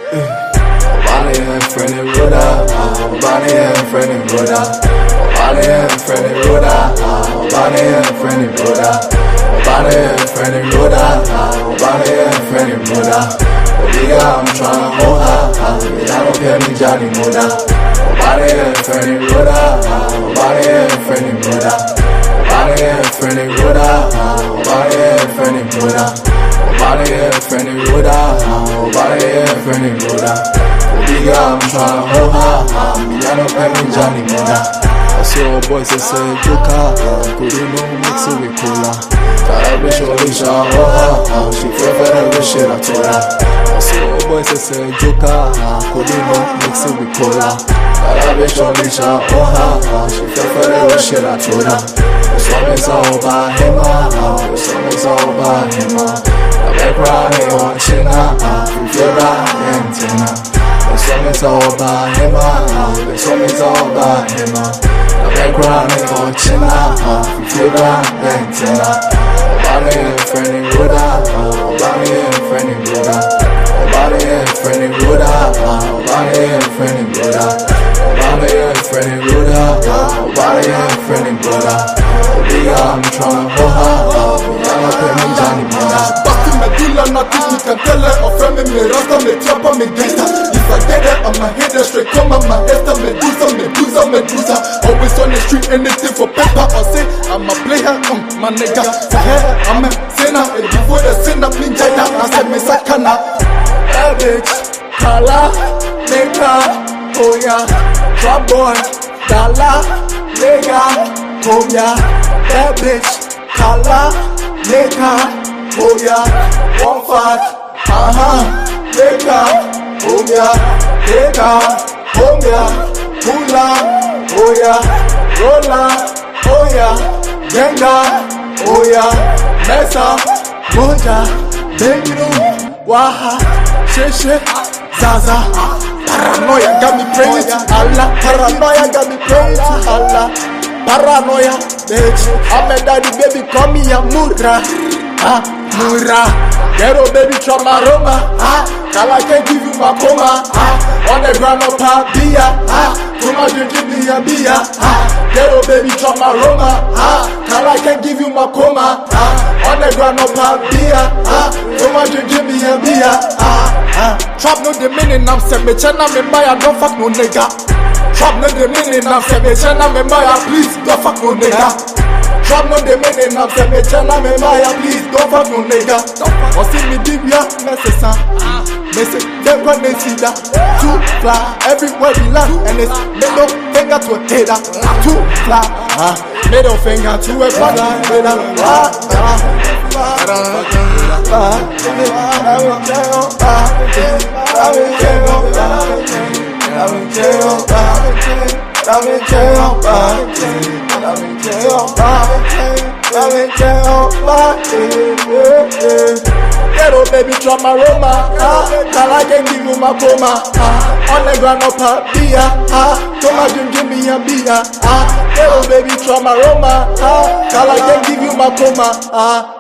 Obani and friendly Ruda, Obani and friendly Ruda, Obani and friendly Ruda, Obani and friendly Ruda, Obani and friendly Ruda, Obani and friendly Ruda. Obiga, I'm tryna hold her, I don't care me Johnny Muda. Obani and friendly Ruda, Obani and friendly Ruda, Obani and friendly Ruda, Obani and friendly Ruda, Obani and friendly Ruda, Obani and friendly Ruda. Obiga, I'm tryna hold her, I don't care me Johnny Muda. I saw boys that say Joker, Kurino mix it with cola. That bitch only shot her, she fell for that rich shit I told her. I saw boys that say Joker, Kurino mix it with cola. That bitch only shot her, she fell for that rich shit I told her. The song is all by him, the song is all by him. I bet crying on China, you feel right and Tina. The song is all by him, the song is all by him. I bet crying on China, you feel right and Tina. Obani and friendly Ruda, Obani and friendly Ruda, Obani and friendly Ruda, Obani and friendly Ruda, Obani and friendly Ruda, Obani and friendly Ruda. Obiga, I'm tryna hold her, I'm pay me Johnny Muda. Basti Medula, nothing you can tell her. Offend me, rasta, me trapper, me gangster. If I get her, I'ma hit her straight. Come on, my Esther, Medusa, Medusa, Medusa. Always on the street, anything for paper. Or say, I'ma play her, my nigga. For her, I'm a sinner. And before the sinner, me jada. I said, me sakana. That bitch, Kala, nigga, oh yeah. Trap boy, Dala, nigga, oh yeah. That bitch, Kala, nigga, oh yeah. 1-5, nigga, oh yeah. Nigga, oh yeah. Pula, oh yeah. Rolla, oh yeah. Genga, oh yeah. Mesa, Moja, Bengu, Waha, Sheshe, Zaza. Paranoia got me crazy, Allah. Paranoia got me crazy, Allah. Paranoia, bitch. I'm a daddy, baby, call me a Mura. Mura. Ghetto baby, try my Roma. Kala can't give you my coma. On the ground up, beer. Too much you give me a beer. Ghetto baby, try my Roma. Kala can't give you my coma. On the ground up, beer. Too much you give me a beer. Trap no the meaning, I'm saying, me chana me buy, I don't fuck no nigga. Trap no the meaning, I'm saying, me chana me buy, please don't fuck no nigga. Trap no the meaning, I'm saying, me chana me buy, please don't fuck no nigga. Or see me dibia, message message, then when they see that. Too fly, everywhere we land, and it's middle finger to a hater. Too fly, middle finger to a brother. Ghetto baby, try my Roma. Kala can give you my coma. On the ground up, beer. Toma, you give me a beer. Ghetto baby, try my Roma. Kala can give you my coma.